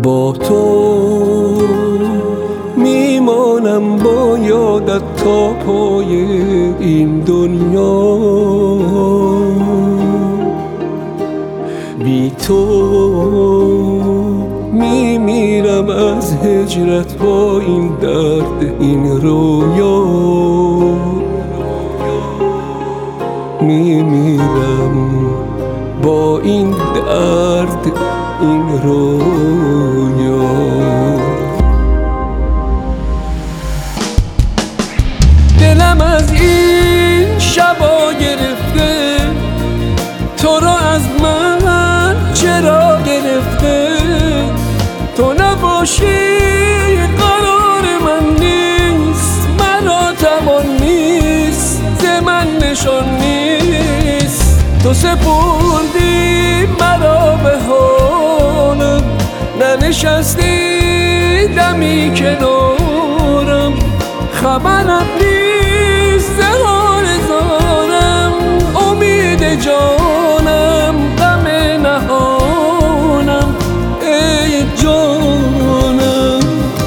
با تو میمانم با یادت تا پای این دنیا. بی تو میمیرم از هجرت با این درد این رویا. میمیرم با این درد این رویا. دلم از این شبا گرفته، تو رو از من چرا گرفته؟ تو نباشی قرار من نیست، مرا توان نیست، ز من نشان نیست. تو سپردی مرا به حالم، ننشستی دمی کنارم. خبرم نیست ز حال زارم، امید جانم غم نهانم ای جانم.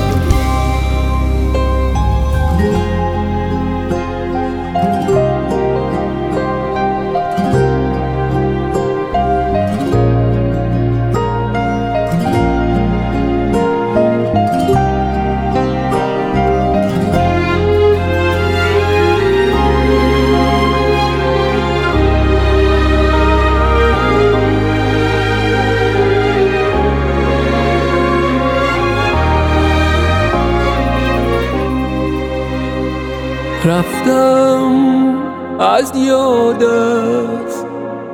رفتم از یادت،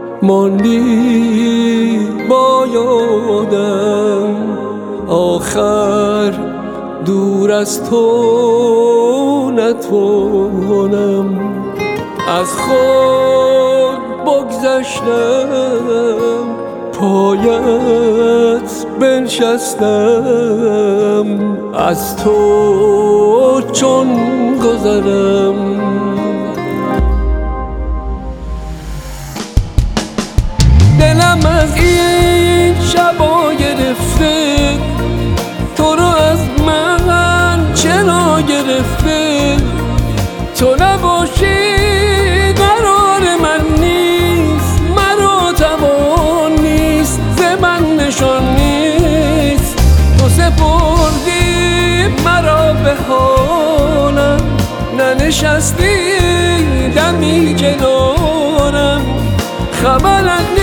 ماندی با یادم. آخر دور از تو نتوانم، از خود بگذشتم، پایت بنشستم. از تو چون گذرم، دلم از این شبا گرفته، تو رو از من چرا گرفته؟ تو نباشی قرار من نیست، مرا توان نیست، ز من نشان نیست. تو سپردی مرا به حالم، ننشستی دمی کنارم. خبرت